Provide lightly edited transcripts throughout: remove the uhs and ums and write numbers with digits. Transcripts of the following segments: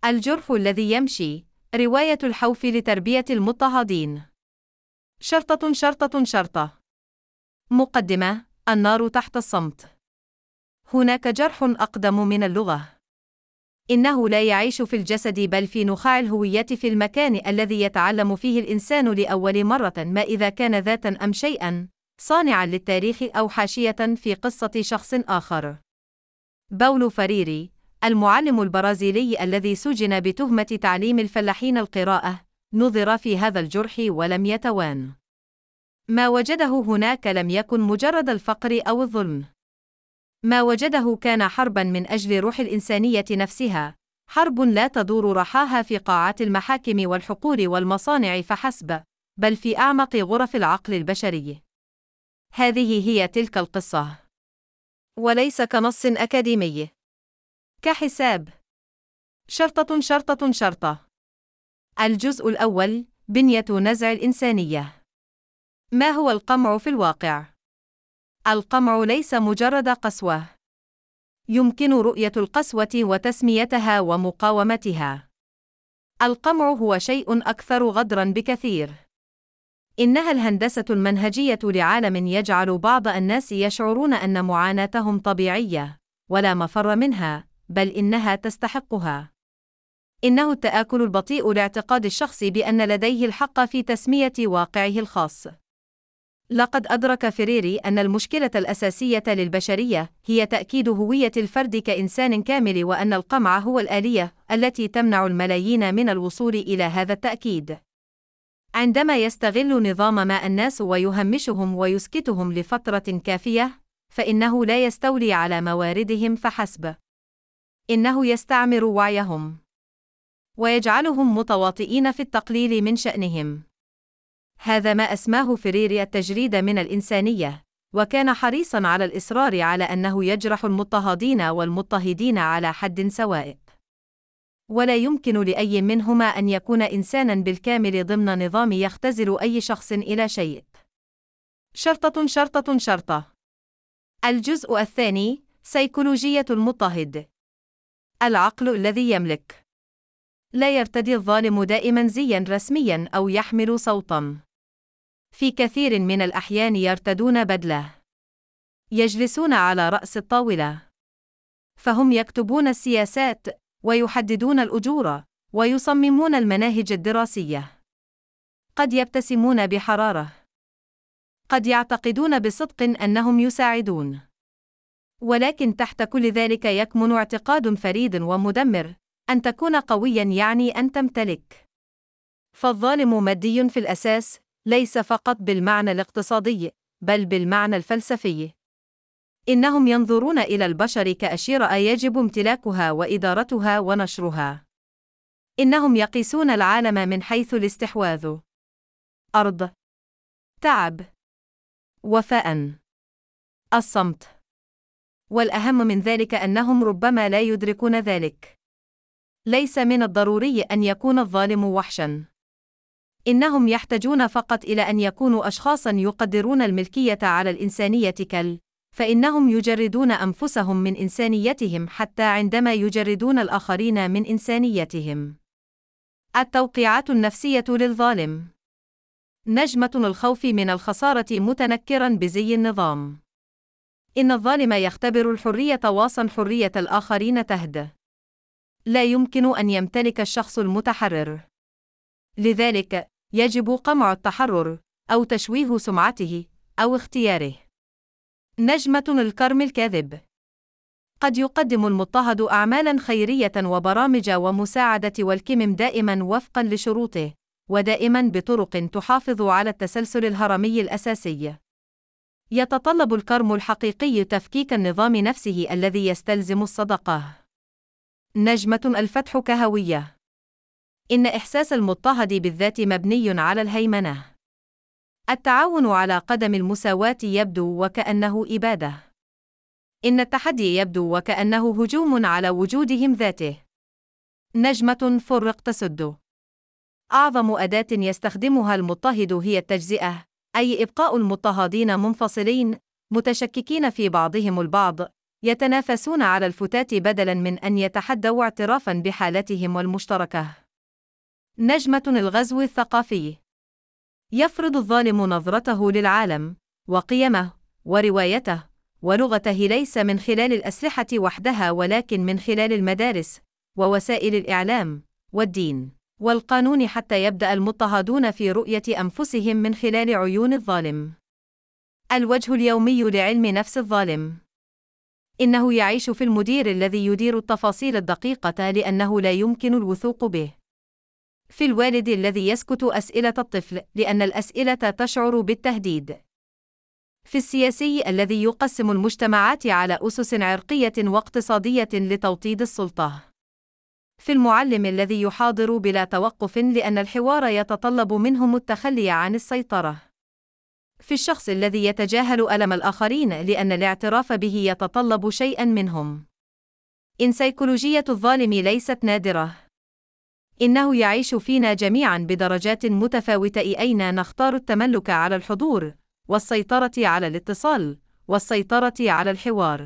الجرح الذي يمشي، رواية الحوف لتربية المضطهدين. شرطة. مقدمة: النار تحت الصمت. هناك جرح أقدم من اللغة. إنه لا يعيش في الجسد بل في نخاع الهوية، في المكان الذي يتعلم فيه الإنسان لأول مرة ما إذا كان ذاتا أم شيئا صانعا للتاريخ أو حاشية في قصة شخص آخر. باولو فريري، المعلم البرازيلي الذي سجن بتهمة تعليم الفلاحين القراءة، نظر في هذا الجرح ولم يتوان. ما وجده هناك لم يكن مجرد الفقر أو الظلم. ما وجده كان حرباً من أجل روح الإنسانية نفسها، حرب لا تدور رحاها في قاعات المحاكم والحقول والمصانع فحسب، بل في أعمق غرف العقل البشري. هذه هي تلك القصة. وليس كنص أكاديمي. كحساب. شرطة. الجزء الأول: بنية نزع الإنسانية. ما هو القمع في الواقع؟ القمع ليس مجرد قسوة. يمكن رؤية القسوة وتسميتها ومقاومتها. القمع هو شيء أكثر غدراً بكثير. إنها الهندسة المنهجية لعالم يجعل بعض الناس يشعرون أن معاناتهم طبيعية، ولا مفر منها، بل إنها تستحقها. إنه التآكل البطيء لاعتقاد الشخص بأن لديه الحق في تسمية واقعه الخاص. لقد أدرك فريري أن المشكلة الأساسية للبشرية هي تأكيد هوية الفرد كإنسان كامل، وأن القمع هو الآلية التي تمنع الملايين من الوصول إلى هذا التأكيد. عندما يستغل نظام ما الناس ويهمشهم ويسكتهم لفترة كافية، فإنه لا يستولي على مواردهم فحسب. إنه يستعمر وعيهم ويجعلهم متواطئين في التقليل من شأنهم. هذا ما أسماه فريري التجريد من الإنسانية، وكان حريصاً على الإصرار على أنه يجرح المضطهدين والمضطهدين على حد سواء. ولا يمكن لأي منهما أن يكون إنساناً بالكامل ضمن نظام يختزل أي شخص إلى شيء. شرطة. الجزء الثاني: سيكولوجية المضطهد. العقل الذي يملك. لا يرتدي الظالم دائماً زياً رسمياً أو يحمل صوتاً. في كثير من الأحيان يرتدون بدلة. يجلسون على رأس الطاولة. فهم يكتبون السياسات، ويحددون الأجور، ويصممون المناهج الدراسية. قد يبتسمون بحرارة. قد يعتقدون بصدق أنهم يساعدون. ولكن تحت كل ذلك يكمن اعتقاد فريد ومدمر: أن تكون قوياً يعني أن تمتلك. فالظالم مادي في الأساس، ليس فقط بالمعنى الاقتصادي، بل بالمعنى الفلسفي. إنهم ينظرون إلى البشر كأشياء يجب امتلاكها وإدارتها ونشرها. إنهم يقيسون العالم من حيث الاستحواذ. أرض. تعب. وفاء. الصمت. والأهم من ذلك أنهم ربما لا يدركون ذلك. ليس من الضروري أن يكون الظالم وحشاً. إنهم يحتاجون فقط إلى أن يكونوا أشخاصاً يقدرون الملكية على الإنسانية فإنهم يجردون أنفسهم من إنسانيتهم حتى عندما يجردون الآخرين من إنسانيتهم. التوقيعات النفسية للظالم. نجمة الخوف من الخسارة متنكراً بزي النظام. إن الظالم يختبر الحرية واصاً حرية الآخرين تهدأ. لا يمكن أن يمتلك الشخص المتحرر. لذلك، يجب قمع التحرر، أو تشويه سمعته، أو اختياره. نجمة الكرم الكاذب. قد يقدم المضطهد أعمالاً خيرية وبرامج ومساعدة والكمم دائماً وفقاً لشروطه، ودائماً بطرق تحافظ على التسلسل الهرمي الأساسي. يتطلب الكرم الحقيقي تفكيك النظام نفسه الذي يستلزم الصدقة. نجمة الفتح كهوية. إن إحساس المضطهد بالذات مبني على الهيمنة. التعاون على قدم المساواة يبدو وكأنه إبادة. إن التحدي يبدو وكأنه هجوم على وجودهم ذاته. نجمة فرق تسد. أعظم أداة يستخدمها المضطهد هي التجزئة، أي إبقاء المضطهدين منفصلين، متشككين في بعضهم البعض، يتنافسون على الفتات بدلاً من أن يتحدوا اعترافاً بحالتهم المشتركة. نجمة الغزو الثقافي. يفرض الظالم نظرته للعالم، وقيمه، وروايته، ولغته ليس من خلال الأسلحة وحدها ولكن من خلال المدارس، ووسائل الإعلام، والدين، والقانون حتى يبدأ المضطهدون في رؤية أنفسهم من خلال عيون الظالم. الوجه اليومي لعلم نفس الظالم. إنه يعيش في المدير الذي يدير التفاصيل الدقيقة لأنه لا يمكن الوثوق به. في الوالد الذي يسكت أسئلة الطفل لأن الأسئلة تشعر بالتهديد. في السياسي الذي يقسم المجتمعات على أسس عرقية واقتصادية لتوطيد السلطة. في المعلم الذي يحاضر بلا توقف لأن الحوار يتطلب منهم التخلي عن السيطرة. في الشخص الذي يتجاهل ألم الآخرين لأن الاعتراف به يتطلب شيئا منهم. إن سيكولوجية الظالم ليست نادرة. إنه يعيش فينا جميعا بدرجات متفاوتة أين نختار التملك على الحضور، والسيطرة على الاتصال، والسيطرة على الحوار.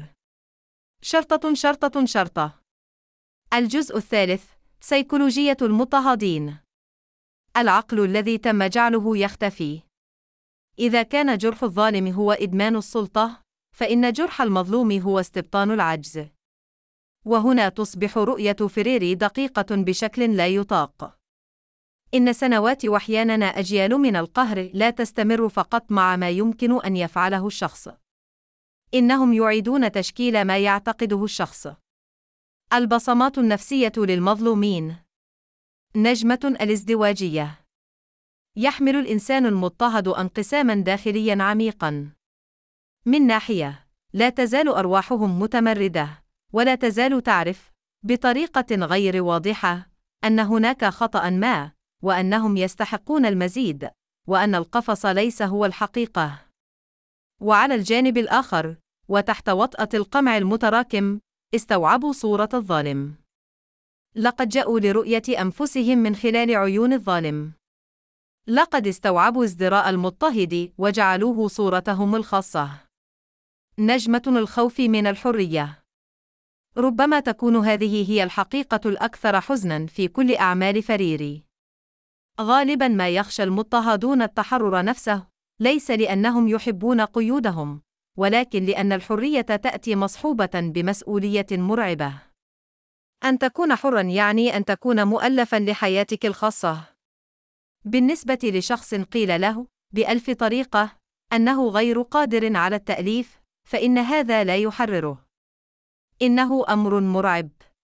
شرطة. الجزء الثالث: سيكولوجية المضطهدين. العقل الذي تم جعله يختفي. إذا كان جرح الظالم هو إدمان السلطة، فإن جرح المظلوم هو استبطان العجز. وهنا تصبح رؤية فريري دقيقة بشكل لا يطاق. إن سنوات وأحياناً أجيال من القهر لا تستمر فقط مع ما يمكن أن يفعله الشخص. إنهم يعيدون تشكيل ما يعتقده الشخص. البصمات النفسية للمظلومين. نجمة الازدواجية. يحمل الإنسان المضطهد انقساماً داخلياً عميقاً. من ناحية، لا تزال أرواحهم متمردة، ولا تزال تعرف، بطريقة غير واضحة، أن هناك خطأ ما، وأنهم يستحقون المزيد، وأن القفص ليس هو الحقيقة. وعلى الجانب الآخر، وتحت وطأة القمع المتراكم، استوعبوا صورة الظالم. لقد جاءوا لرؤية أنفسهم من خلال عيون الظالم. لقد استوعبوا ازدراء المضطهد وجعلوه صورتهم الخاصة. نجمة الخوف من الحرية. ربما تكون هذه هي الحقيقة الأكثر حزناً في كل أعمال فريري. غالباً ما يخشى المضطهدون التحرر نفسه، ليس لأنهم يحبون قيودهم، ولكن لأن الحرية تأتي مصحوبة بمسؤولية مرعبة. أن تكون حراً يعني أن تكون مؤلفاً لحياتك الخاصة. بالنسبة لشخص قيل له بألف طريقة أنه غير قادر على التأليف، فإن هذا لا يحرره. إنه أمر مرعب.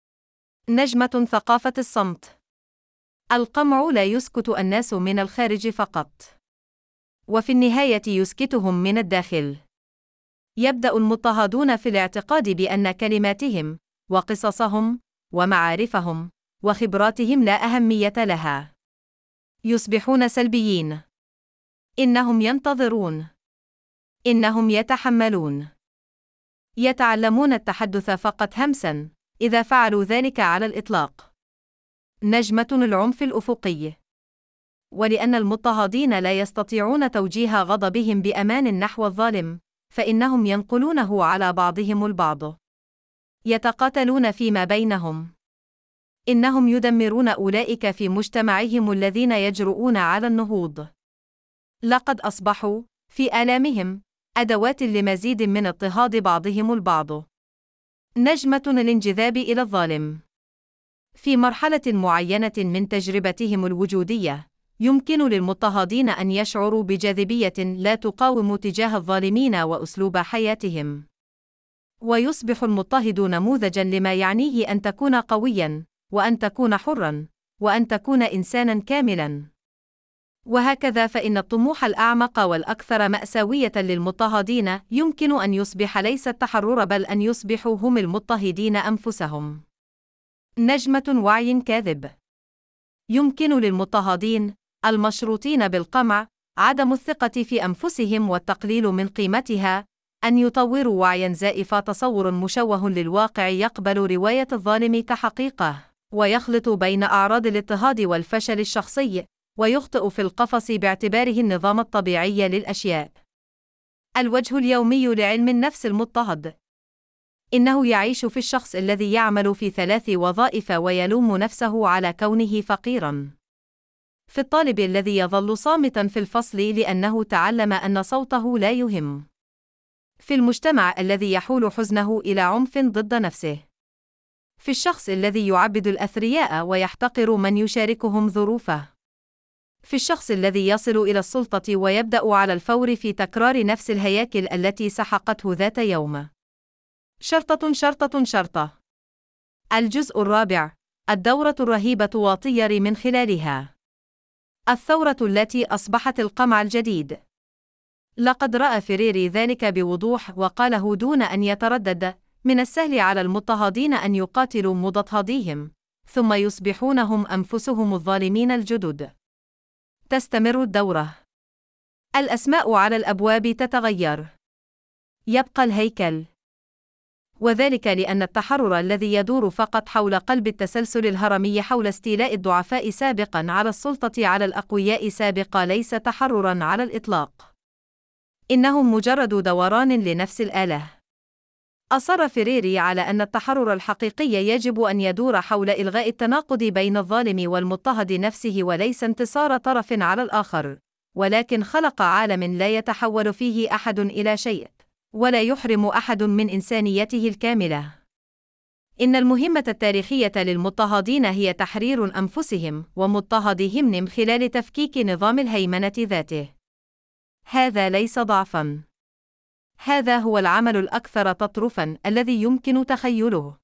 نجمة ثقافة الصمت. القمع لا يسكت الناس من الخارج فقط، وفي النهاية يسكتهم من الداخل. يبدأ المضطهدون في الاعتقاد بأن كلماتهم، وقصصهم، ومعارفهم، وخبراتهم لا أهمية لها. يصبحون سلبيين. إنهم ينتظرون. إنهم يتحملون. يتعلمون التحدث فقط همساً، إذا فعلوا ذلك على الإطلاق. نجمة العنف الأفقي. ولأن المضطهدين لا يستطيعون توجيه غضبهم بأمان نحو الظالم، فإنهم ينقلونه على بعضهم البعض. يتقاتلون فيما بينهم. إنهم يدمرون أولئك في مجتمعهم الذين يجرؤون على النهوض. لقد أصبحوا، في آلامهم، أدوات لمزيد من اضطهاد بعضهم البعض. نجمة الانجذاب إلى الظالم. في مرحلة معينة من تجربتهم الوجودية، يمكن للمضطهدين أن يشعروا بجاذبية لا تقاوم تجاه الظالمين وأسلوب حياتهم. ويصبح المضطهد نموذجاً لما يعنيه أن تكون قوياً، وأن تكون حراً، وأن تكون إنساناً كاملاً. وهكذا فإن الطموح الأعمق والأكثر مأساوية للمضطهدين يمكن أن يصبح ليس التحرر بل أن يصبحوا هم المضطهدين أنفسهم. نجمة وعي كاذب. يمكن للمضطهدين، المشروطين بالقمع، عدم الثقة في أنفسهم والتقليل من قيمتها، أن يطوروا وعياً زائف تصور مشوه للواقع يقبل رواية الظالم كحقيقة، ويخلط بين أعراض الاضطهاد والفشل الشخصي، ويخطئ في القفص باعتباره النظام الطبيعي للأشياء. الوجه اليومي لعلم النفس المضطهد. إنه يعيش في الشخص الذي يعمل في 3 وظائف ويلوم نفسه على كونه فقيراً. في الطالب الذي يظل صامتاً في الفصل لأنه تعلم أن صوته لا يهم. في المجتمع الذي يحول حزنه إلى عنف ضد نفسه. في الشخص الذي يعبد الأثرياء ويحتقر من يشاركهم ظروفه. في الشخص الذي يصل إلى السلطة ويبدأ على الفور في تكرار نفس الهياكل التي سحقته ذات يوم. شرطة. الجزء الرابع: الدورة الرهيبة وطير من خلالها. الثورة التي أصبحت القمع الجديد. لقد رأى فريري ذلك بوضوح وقاله دون أن يتردد: من السهل على المضطهدين أن يقاتلوا مضطهديهم، ثم يصبحون هم أنفسهم الظالمين الجدد. تستمر الدورة. الأسماء على الأبواب تتغير. يبقى الهيكل. وذلك لأن التحرر الذي يدور فقط حول قلب التسلسل الهرمي حول استيلاء الضعفاء سابقاً على السلطة على الأقوياء سابقا ليس تحرراً على الإطلاق. إنه مجرد دوران لنفس الآلة. أصر فريري على أن التحرر الحقيقي يجب أن يدور حول إلغاء التناقض بين الظالم والمضطهد نفسه وليس انتصار طرف على الآخر، ولكن خلق عالم لا يتحول فيه أحد إلى شيء، ولا يحرم أحد من إنسانيته الكاملة. إن المهمة التاريخية للمضطهدين هي تحرير أنفسهم ومضطهديهم من خلال تفكيك نظام الهيمنة ذاته. هذا ليس ضعفاً. هذا هو العمل الأكثر تطرفاً الذي يمكن تخيله.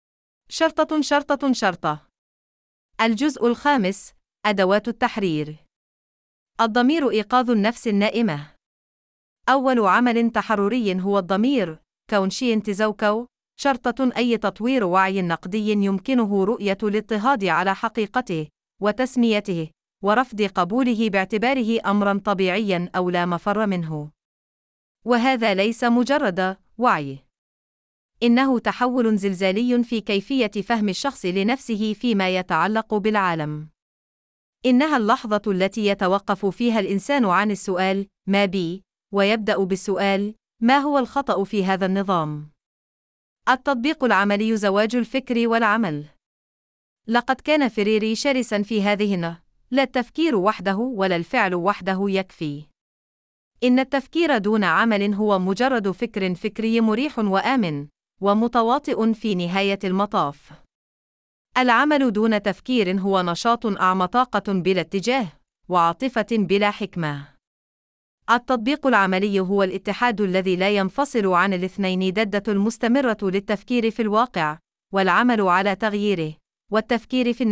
شرطة. الجزء الخامس: أدوات التحرير. الضمير إيقاظ النفس النائمة. أول عمل تحرري هو الضمير، كونشين تزوكو. أي تطوير وعي نقدي يمكنه رؤية الاضطهاد على حقيقته، وتسميته، ورفض قبوله باعتباره أمراً طبيعياً أو لا مفر منه. وهذا ليس مجرد وعي. إنه تحول زلزالي في كيفية فهم الشخص لنفسه فيما يتعلق بالعالم. إنها اللحظة التي يتوقف فيها الإنسان عن السؤال ما بي، ويبدأ بالسؤال ما هو الخطأ في هذا النظام؟ التطبيق العملي زواج الفكر والعمل. لقد كان فريري شرساً في هذه لا التفكير وحده ولا الفعل وحده يكفي. إن التفكير دون عمل هو مجرد فكر فكري مريح وآمن، ومتواطئ في نهاية المطاف. العمل دون تفكير هو نشاط أعمى، طاقة بلا اتجاه، وعاطفة بلا حكمة. التطبيق العملي هو الاتحاد الذي لا ينفصل عن الاثنين، ددة المستمرة للتفكير في الواقع، والعمل على تغييره، والتفكير في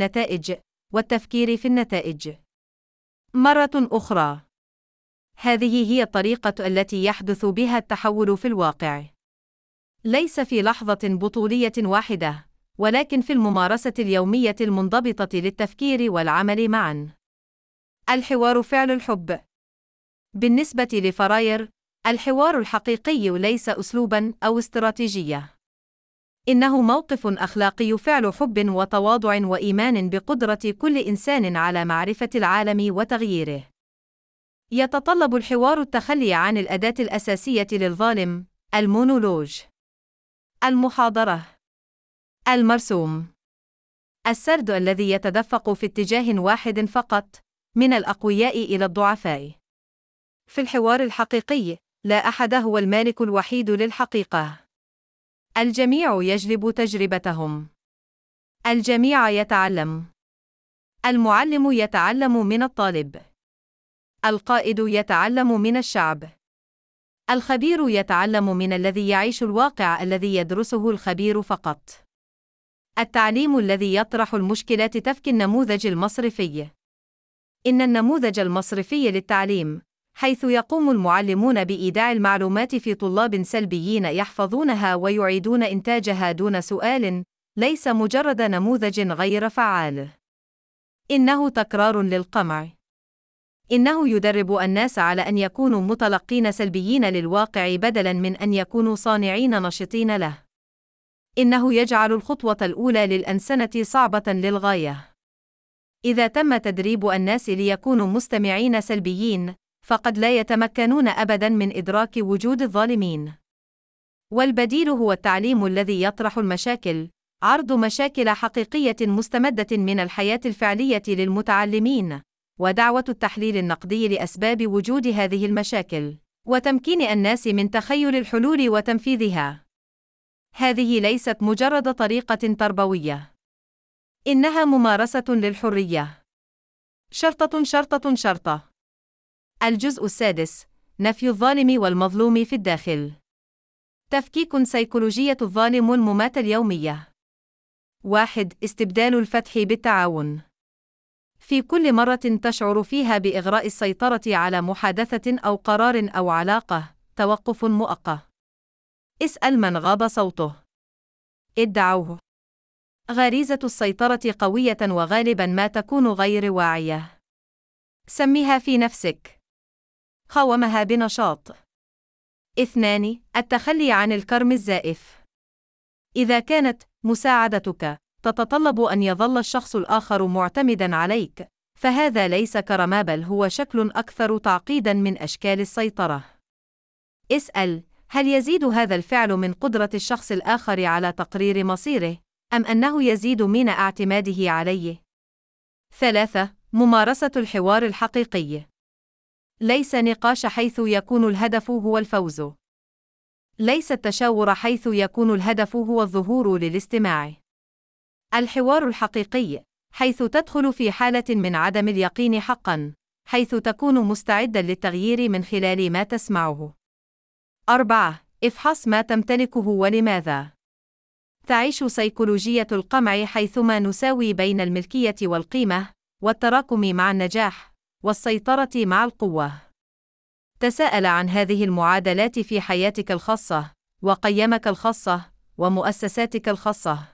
النتائج. مرة أخرى. هذه هي الطريقة التي يحدث بها التحول في الواقع. ليس في لحظة بطولية واحدة، ولكن في الممارسة اليومية المنضبطة للتفكير والعمل معاً. الحوار فعل الحب. بالنسبة لفراير، الحوار الحقيقي ليس أسلوباً أو استراتيجية. إنه موقف أخلاقي، فعل حب وتواضع وإيمان بقدرة كل إنسان على معرفة العالم وتغييره. يتطلب الحوار التخلي عن الأداة الأساسية للظالم، المونولوج، المحاضرة، المرسوم، السرد الذي يتدفق في اتجاه واحد فقط، من الأقوياء إلى الضعفاء. في الحوار الحقيقي، لا أحد هو المالك الوحيد للحقيقة. الجميع يجلب تجربتهم. الجميع يتعلم. المعلم يتعلم من الطالب. القائد يتعلم من الشعب. الخبير يتعلم من الذي يعيش الواقع الذي يدرسه الخبير فقط. التعليم الذي يطرح المشكلات. تفكي النموذج المصرفي. إن النموذج المصرفي للتعليم، حيث يقوم المعلمون بإيداع المعلومات في طلاب سلبيين يحفظونها ويعيدون إنتاجها دون سؤال، ليس مجرد نموذج غير فعال. إنه تكرار للقمع. إنه يدرب الناس على أن يكونوا متلقين سلبيين للواقع بدلاً من أن يكونوا صانعين نشطين له. إنه يجعل الخطوة الأولى للأنسنة صعبة للغاية. إذا تم تدريب الناس ليكونوا مستمعين سلبيين، فقد لا يتمكنون أبداً من إدراك وجود الظالمين. والبديل هو التعليم الذي يطرح المشاكل، عرض مشاكل حقيقية مستمدة من الحياة الفعلية للمتعلمين، ودعوة التحليل النقدي لأسباب وجود هذه المشاكل، وتمكين الناس من تخيل الحلول وتنفيذها. هذه ليست مجرد طريقة تربوية، إنها ممارسة للحرية. شرطة. الجزء السادس: نفي الظالم والمظلوم في الداخل. تفكيك سيكولوجية الظالم والممات اليومية. 1. استبدال الفتح بالتعاون. في كل مرة تشعر فيها بإغراء السيطرة على محادثة أو قرار أو علاقة، توقف مؤقت. اسأل من غاب صوته. ادعوه. غريزة السيطرة قوية وغالبا ما تكون غير واعية. سميها في نفسك. قاومها بنشاط. 2. التخلي عن الكرم الزائف. إذا كانت مساعدتك تتطلب أن يظل الشخص الآخر معتمداً عليك، فهذا ليس كرما بل هو شكل أكثر تعقيداً من أشكال السيطرة. اسأل: هل يزيد هذا الفعل من قدرة الشخص الآخر على تقرير مصيره، أم أنه يزيد من اعتماده عليه؟ 3. ممارسة الحوار الحقيقي. ليس نقاش حيث يكون الهدف هو الفوز. ليس التشاور حيث يكون الهدف هو الظهور للاستماع. الحوار الحقيقي، حيث تدخل في حالة من عدم اليقين حقاً، حيث تكون مستعداً للتغيير من خلال ما تسمعه. 4. افحص ما تمتلكه ولماذا. تعيش سيكولوجية القمع حيثما نساوي بين الملكية والقيمة، والتراكم مع النجاح، والسيطرة مع القوة. تساءل عن هذه المعادلات في حياتك الخاصة، وقيمك الخاصة، ومؤسساتك الخاصة.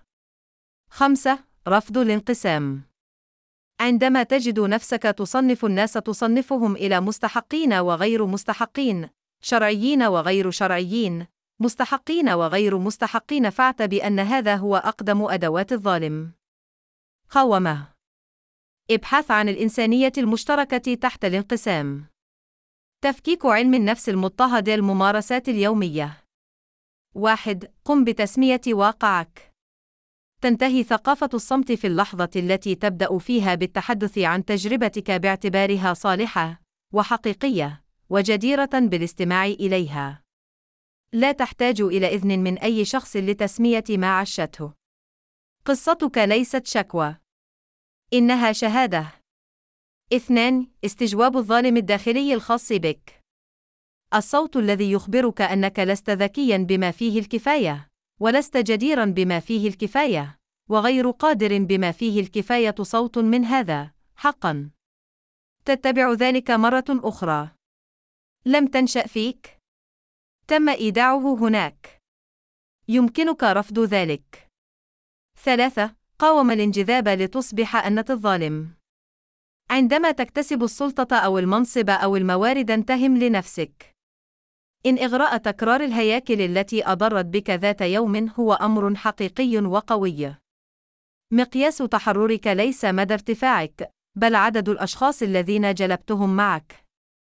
5. رفض الانقسام. عندما تجد نفسك تصنف الناس تصنفهم إلى مستحقين وغير مستحقين، شرعيين وغير شرعيين، مستحقين وغير مستحقين، فاعت بأن هذا هو أقدم أدوات الظالم. قاومه. ابحث عن الإنسانية المشتركة تحت الانقسام. تفكيك علم النفس المضطهد. الممارسات اليومية. 1. قم بتسمية واقعك. تنتهي ثقافة الصمت في اللحظة التي تبدأ فيها بالتحدث عن تجربتك باعتبارها صالحة وحقيقية وجديرة بالاستماع إليها. لا تحتاج إلى إذن من أي شخص لتسمية ما عشته. قصتك ليست شكوى، إنها شهادة. 2. استجواب الظالم الداخلي الخاص بك. الصوت الذي يخبرك أنك لست ذكياً بما فيه الكفاية، ولست جديراً بما فيه الكفاية، وغير قادر بما فيه الكفاية. صوت من هذا حقاً. تتبع ذلك مرة أخرى. لم تنشأ فيك. تم إيداعه هناك. يمكنك رفض ذلك. 3. قاوم الانجذاب لتصبح أنت الظالم. عندما تكتسب السلطة أو المنصب أو الموارد انتهم لنفسك. إن إغراء تكرار الهياكل التي أضرت بك ذات يوم هو أمر حقيقي وقوي. مقياس تحررك ليس مدى ارتفاعك، بل عدد الأشخاص الذين جلبتهم معك.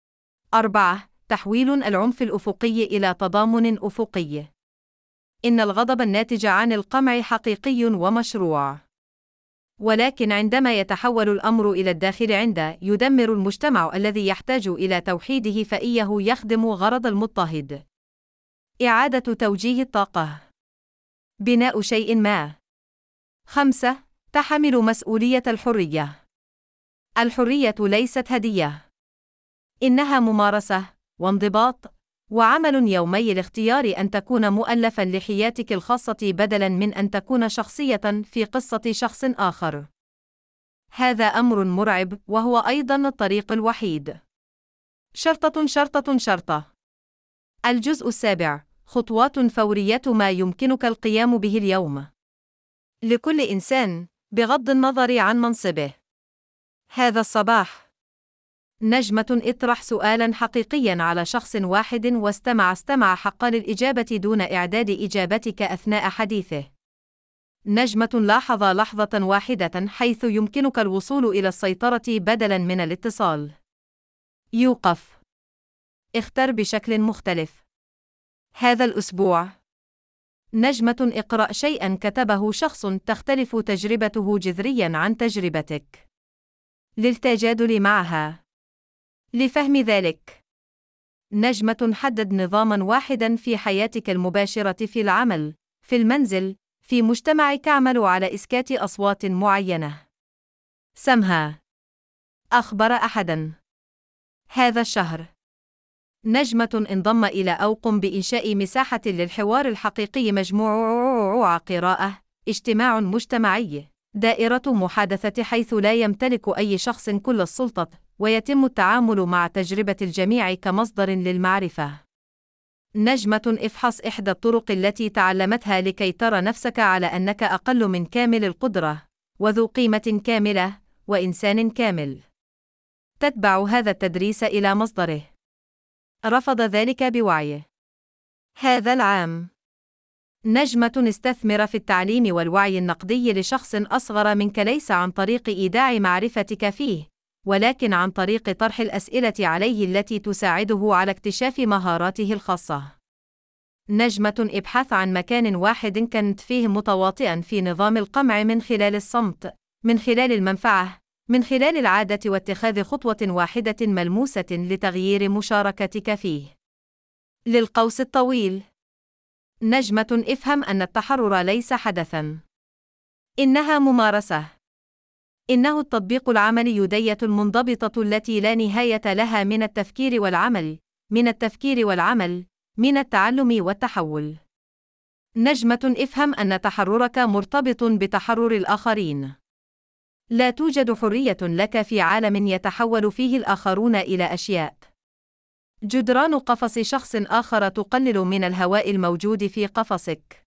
4. تحويل العنف الأفقي إلى تضامن أفقي. إن الغضب الناتج عن القمع حقيقي ومشروع. ولكن عندما يتحول الأمر إلى الداخل يدمر المجتمع الذي يحتاج إلى توحيده، فإيه يخدم غرض المضطهد. إعادة توجيه الطاقة. بناء شيء ما. 5. تحمل مسؤولية الحرية. الحرية ليست هدية. إنها ممارسة، وانضباط، وعمل يومي لاختيار أن تكون مؤلفاً لحياتك الخاصة بدلاً من أن تكون شخصية في قصة شخص آخر. هذا أمر مرعب، وهو أيضاً الطريق الوحيد. شرطة. الجزء السابع: خطوات فورية ما يمكنك القيام به اليوم. لكل إنسان، بغض النظر عن منصبه. هذا الصباح، نجمة اطرح سؤالاً حقيقياً على شخص واحد واستمع حق للإجابة دون إعداد إجابتك أثناء حديثه. نجمة لاحظ لحظة واحدة حيث يمكنك الوصول إلى السيطرة بدلاً من الاتصال. يوقف. اختر بشكل مختلف. هذا الأسبوع نجمة اقرأ شيئا كتبه شخص تختلف تجربته جذريا عن تجربتك. للتجادل معها. لفهم ذلك. نجمة حدد نظاما واحدا في حياتك المباشرة، في العمل، في المنزل، في مجتمعك. اعمل على إسكات أصوات معينة. سمها. أخبر أحدا هذا الشهر. نجمة انضم إلى أو قم بإنشاء مساحة للحوار الحقيقي. مجموعة قراءة، اجتماع مجتمعي، دائرة محادثة حيث لا يمتلك أي شخص كل السلطة، ويتم التعامل مع تجربة الجميع كمصدر للمعرفة. نجمة افحص إحدى الطرق التي تعلمتها لكي ترى نفسك على أنك أقل من كامل القدرة، وذو قيمة كاملة، وإنسان كامل. تتبع هذا التدريس إلى مصدره. رفض ذلك بوعيه. هذا العام. نجمة استثمر في التعليم والوعي النقدي لشخص أصغر منك، ليس عن طريق إيداع معرفتك فيه، ولكن عن طريق طرح الأسئلة عليه التي تساعده على اكتشاف مهاراته الخاصة. نجمة ابحث عن مكان واحد كنت فيه متواطئا في نظام القمع، من خلال الصمت، من خلال المنفعة، من خلال العادة، واتخاذ خطوة واحدة ملموسة لتغيير مشاركتك فيه. للقوس الطويل. نجمة افهم أن التحرر ليس حدثا، إنها ممارسة. إنه التطبيق العملي، دية المنضبطة التي لا نهاية لها، من التفكير والعمل، من التفكير والعمل، من التعلم والتحول. نجمة افهم أن تحررك مرتبط بتحرر الآخرين. لا توجد حرية لك في عالم يتحول فيه الآخرون إلى أشياء. جدران قفص شخص آخر تقلل من الهواء الموجود في قفصك.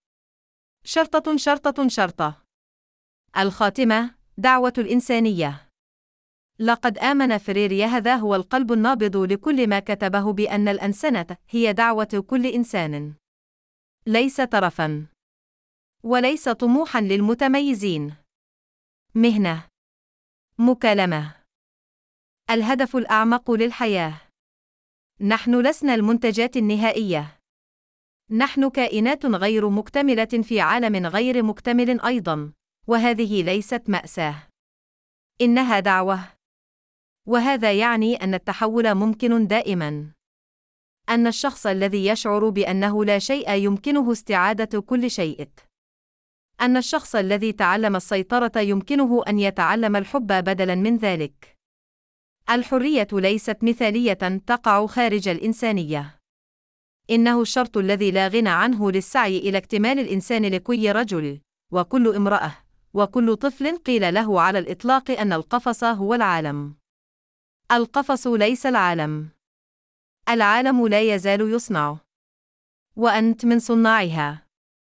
شرطة. الخاتمة. دعوة الإنسانية. لقد آمن فريري، هذا هو القلب النابض لكل ما كتبه، بأن الأنسنة هي دعوة كل إنسان، ليس ترفاً، وليس طموحاً للمتميزين. مهنة. مكالمة. الهدف الأعمق للحياة. نحن لسنا المنتجات النهائية. نحن كائنات غير مكتملة في عالم غير مكتمل أيضاً، وهذه ليست مأساة، إنها دعوة. وهذا يعني أن التحول ممكن دائماً. أن الشخص الذي يشعر بأنه لا شيء يمكنه استعادة كل شيء. أن الشخص الذي تعلم السيطرة يمكنه أن يتعلم الحب بدلاً من ذلك. الحرية ليست مثالية تقع خارج الإنسانية. إنه الشرط الذي لا غنى عنه للسعي إلى اكتمال الإنسان لكل رجل، وكل امرأة، وكل طفل قيل له على الإطلاق أن القفص هو العالم. القفص ليس العالم. العالم لا يزال يصنع، وأنت من صناعها.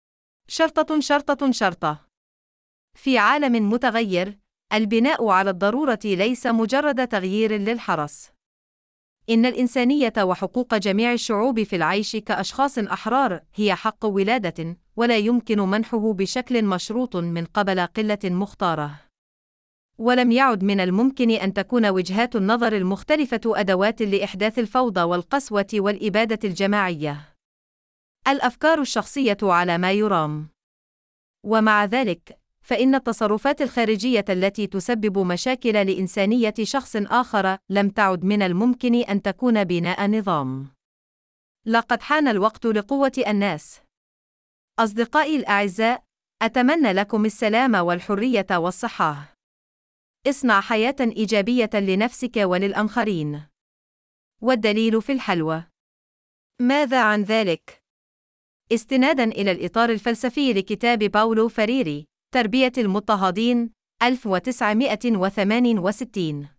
شرطة. في عالم متغير، البناء على الضرورة ليس مجرد تغيير للحرس. إن الإنسانية وحقوق جميع الشعوب في العيش كأشخاص أحرار هي حق ولادة، ولا يمكن منحه بشكل مشروط من قبل قلة مختارة. ولم يعد من الممكن أن تكون وجهات النظر المختلفة أدوات لإحداث الفوضى والقسوة والإبادة الجماعية. الأفكار الشخصية على ما يرام. ومع ذلك، فإن التصرفات الخارجية التي تسبب مشاكل لإنسانية شخص آخر لم تعد من الممكن أن تكون بناء نظام. لقد حان الوقت لقوة الناس. أصدقائي الأعزاء، أتمنى لكم السلام والحرية والصحة. اصنع حياة إيجابية لنفسك وللآخرين. والدليل في الحلوى. ماذا عن ذلك؟ استناداً إلى الإطار الفلسفي لكتاب باولو فريري، تربية المضطهدين، 1968.